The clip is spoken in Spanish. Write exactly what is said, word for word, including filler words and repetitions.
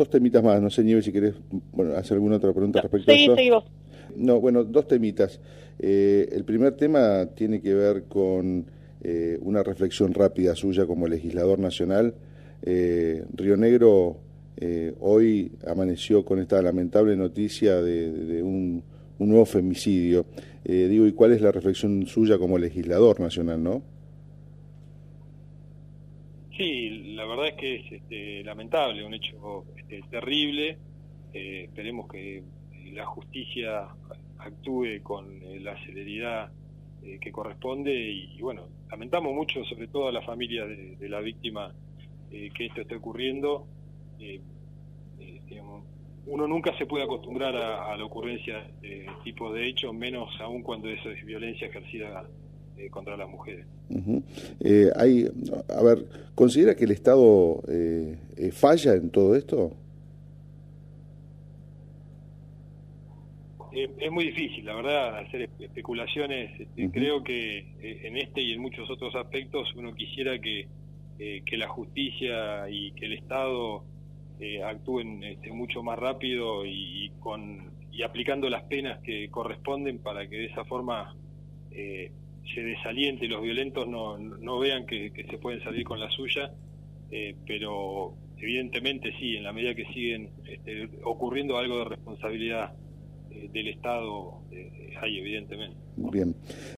dos temitas más, no sé, Nieves, si querés bueno, hacer alguna otra pregunta No, respecto seguí, a eso. seguí vos. No, bueno, dos temitas. Eh, el primer tema tiene que ver con eh, una reflexión rápida suya como legislador nacional. Eh, Río Negro eh, hoy amaneció con esta lamentable noticia de, de un, un nuevo femicidio. Eh, digo, ¿y cuál es la reflexión suya como legislador nacional, no? Sí, la verdad es que es este, lamentable, un hecho este, terrible. Eh, esperemos que la justicia actúe con eh, la celeridad eh, que corresponde y, y bueno, lamentamos mucho, sobre todo a la familia de, de la víctima, eh, que esto esté ocurriendo. Eh, eh, digamos, uno nunca se puede acostumbrar a, a la ocurrencia de este tipo de hechos, menos aún cuando eso es violencia ejercida eh, contra las mujeres. Uh-huh. eh, hay, a ver, ¿considera que el Estado eh, eh, falla en todo esto? Eh, es muy difícil, la verdad, hacer especulaciones. Este, uh-huh. Creo que eh, en este y en muchos otros aspectos uno quisiera que, eh, que la justicia y que el Estado eh, actúen este, mucho más rápido y, y, con, y aplicando las penas que corresponden para que de esa forma eh, se desaliente, los violentos no, no vean que, que se pueden salir con la suya, eh, pero evidentemente sí, en la medida que siguen este, ocurriendo algo de responsabilidad del Estado, eh, hay evidentemente. Bien.